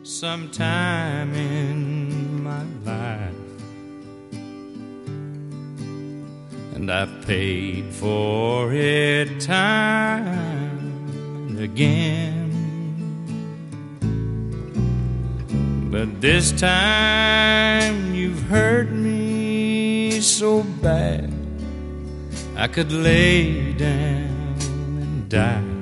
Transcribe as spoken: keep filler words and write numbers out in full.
sometime in my life, and I've paid for it time and again. But this time you've hurt me so bad I could lay down and die.